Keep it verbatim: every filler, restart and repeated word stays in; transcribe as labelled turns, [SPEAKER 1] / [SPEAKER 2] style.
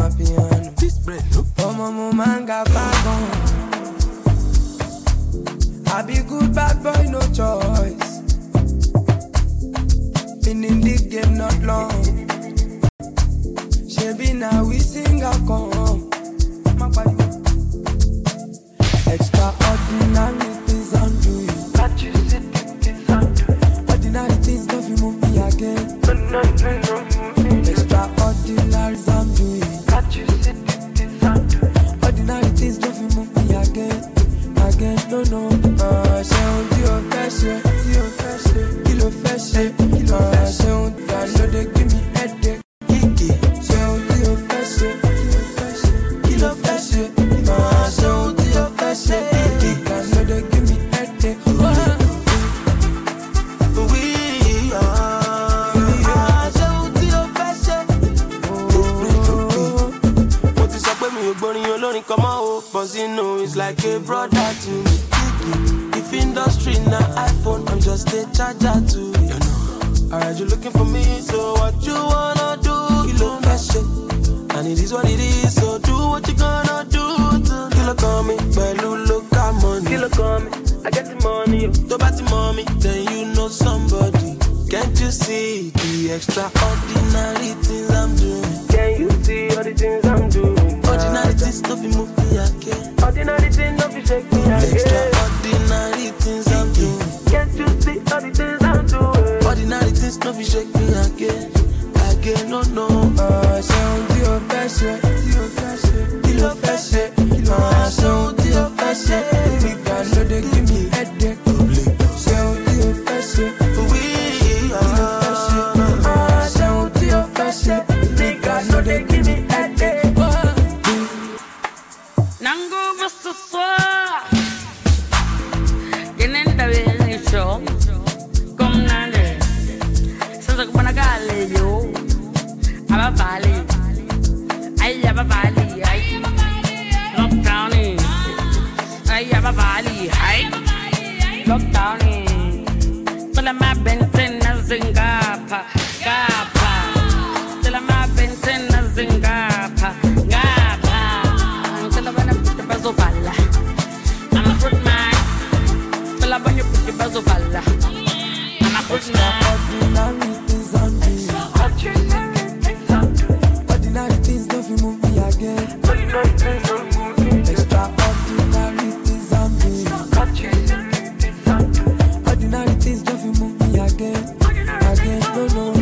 [SPEAKER 1] my piano. This bread, no. Oh, my manga bagon. I be good bad boy, no choice. Been in the game not long. Shebi now we sing a come. Extraordinary things I'm doing. But you see the things I'm doing. Ordinary things don't you move me again. Extraordinary things I'm doing. But you see the things I'm doing. Ordinary things don't you move me again. Again, no, no. Ah, ṣe un tí o fẹ́ ṣe, tí o fẹ́ ṣe, kí ló fẹ́ ṣe, kí ló fẹ́ ṣe. Ah, ṣe un tí I know they give me headache, kiki. Ṣe un tí o fẹ́ ṣe, tí o fẹ́ ṣe, kí ló fẹ́ ṣe. Ah, ṣe un tí o fẹ́ ṣe, kiki. I know they give me headache. We are. Ah, ṣe un tí o fẹ́ ṣe. Mo ti sọ pé mi ò gbórin olórin kan mọ́ o, but you know it's like a brother to me. If industry na iPhone, I'm just a charger to you. You know. Alright, you looking for me, so what you wanna do? You look fresh, and it is what it is. So do what you gonna do to kill a coming, but you look at money. Kill a coming, I get the money. Talk about the mommy, then you know somebody. Can't you see the extraordinary things I'm doing? Can you see all the things I'm doing? Ordinary things don't be move me again. Ordinary things don't be shake me again. Extraordinary things I'm doing. Can't you see all the things I'm doing? Ordinary things don't be shake me again. Again, no, no. Ah, ṣe un tí o fẹ́ ṣe, tí o fẹ́ ṣe, kí ló fẹ́ ṣe. Ah, ṣe un tí o fẹ́ ṣe, nigga no dey give me headache. Ṣe un tí o fẹ́ ṣe, we are. Ah, ṣe un tí o fẹ́ ṣe, nigga no dey give me headache.
[SPEAKER 2] Nango versus soir. Tienen de bien hecho. Come nade. Se se como una gale yo. Aba valley. Ay aba valley. Ay. Lockdown. Ay aba valley. Ay. Lockdown. Tell my Benton na zingapa. Gapa. Tell my Benton na zingapa. Gapa. Tell my Bazovalla. I'm a fruit man. Tell my when you put your Bazovalla. I'm a fruit man.
[SPEAKER 1] Ordinary things I'm doing. Ordinary things don't you move me again. Extraordinary things I'm doing. Ordinary things don't you move me again. Again, no, no.